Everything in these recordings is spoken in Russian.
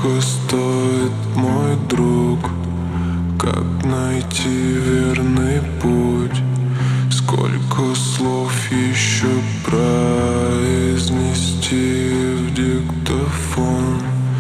Сколько стоит, мой друг? Как найти верный путь? Сколько слов еще произнести в диктофон?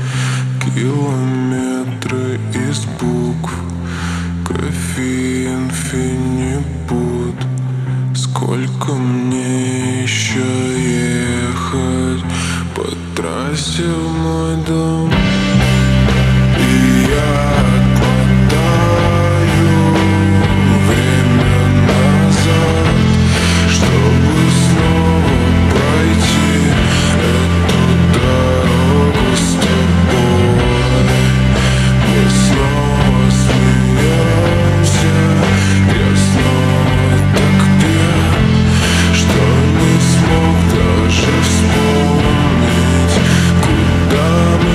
Километры из букв, кофеин, фенибут. Сколько мне еще ехать по трассе в мой дом? И я отмотаю время назад, чтобы снова пройти эту дорогу с тобой. Мы снова смеемся, я снова так пьян, что не смог даже вспомнить, куда мы